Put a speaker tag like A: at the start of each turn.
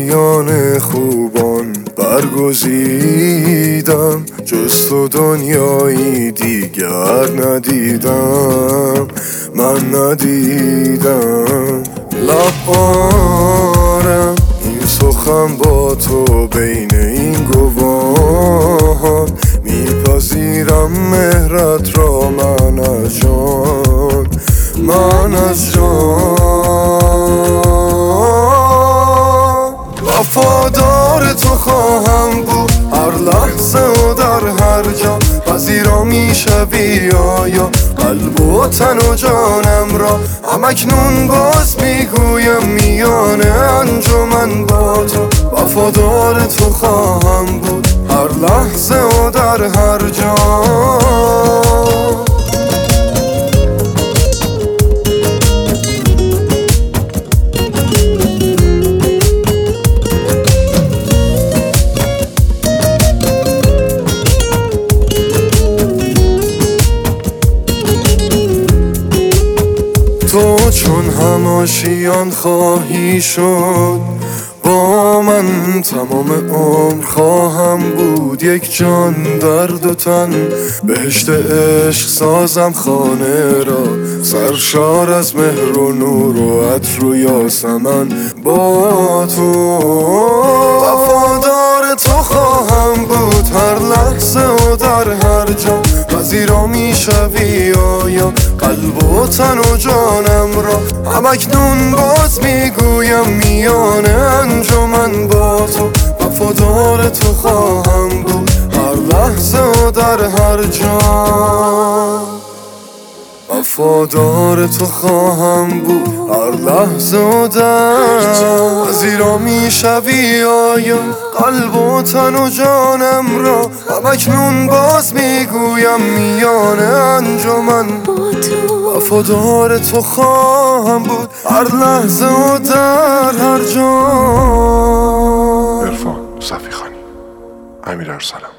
A: میان خوبان برگزیدم، جز تو دنیایی دیگر ندیدم، من ندیدم. لبارم این سخن با تو بین این گواهان، میپذیرم مهرت را من از جان، من از جان. وفادار تو خواهم بود هر لحظه و در هر جا، پذیرا میشوی آیا قلب و تن و جانم را. همکنون باز میگویم میان انجمن با تو، وفادار تو خواهم بود هر لحظه و در هر جا. تو چون هماشیان خواهی شد با من، تمام عمر خواهم بود یک جان در دو تن. بهشت عشق سازم خانه را، سرشار از مهر و نور و عطر و یاسمن با تو. وفادار تو خواهم بود هر لحظه و در هر جا، پذیرا میشوی آیا قلب و تن و جانم را. همکنون باز میگویم میان انجمن با تو، وفادار تو خواهم بود هر لحظه و در هر جا. وفادار تو خواهم بود هر لحظه و در پذیرا میشوی آیا قلب و تن و جانم را. همکنون باز میگویم میان انجمن با تو، وفادار تو خواهم بود هر لحظه و در هر جا.
B: عرفان صفیخانی، امیر ارسلان.